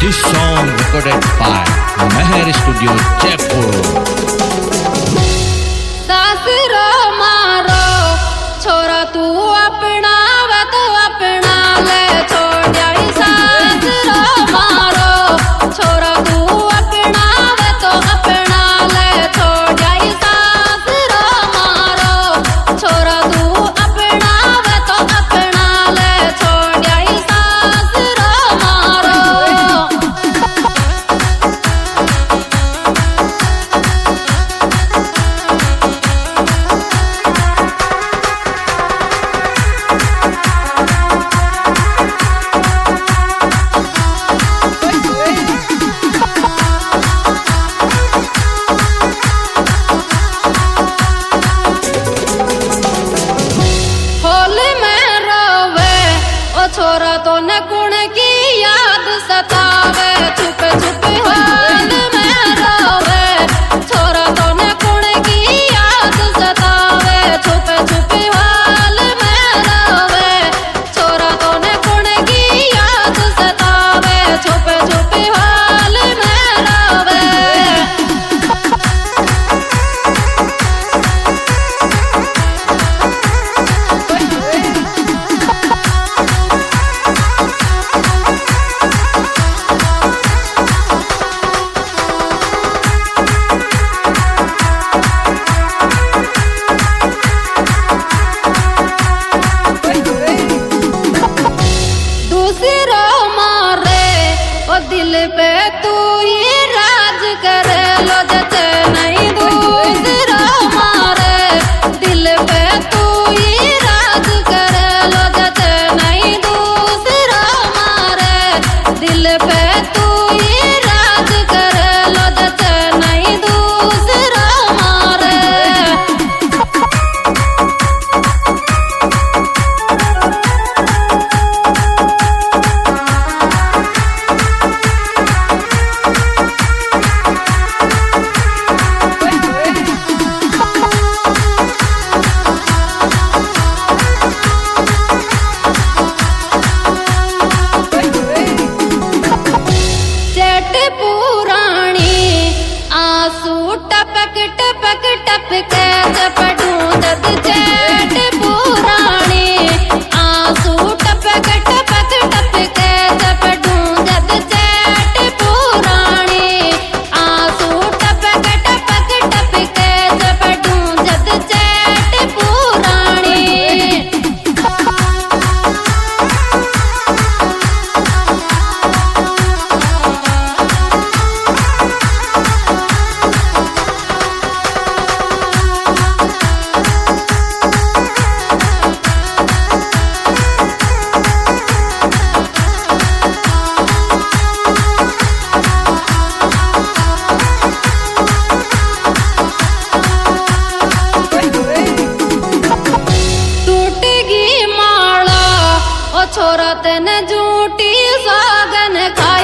This song recorded by Meher Studio, Jaipur. सासरो मारो छोरा तू अपना वे तो अपना ले छोड़ जाई सासरो मारो छोरा तू अपना वे तो अपना ले छोड़ जाई सासरो मारो छोरा तू अपना वे तो अपना ले छोड़ जाई सासरो मारो होली में रोवे ओ छोरा तो न कुण की याद सतावे छुपे छुपे होली में रोवे छोरा तो न कुण की याद सतावे छुपे छुपे होली में रोवे छोरा तो न कुण की याद सतावे छुपे छुपे होली में रोवे दूसरा मारे ओ दिल पे तू ही राज करे लो जचे नहीं दूसरा मारे दिल पे तू ही राज करे लो जचे नहीं दूसरा मारे दिल पे तू ही राज करे लो जचे नहीं दूसरा मारे चट पुरानी आंसू टपक टपक टपके जब ढूंढत चट पुरानी आंसू टपक टपक टपके जब ढूंढत चट पुरानी आंसू टपक टपक टपके जब ढूंढत चट पुरानी टूटेगी माला ओ छोरा तेन झूठी सागन खा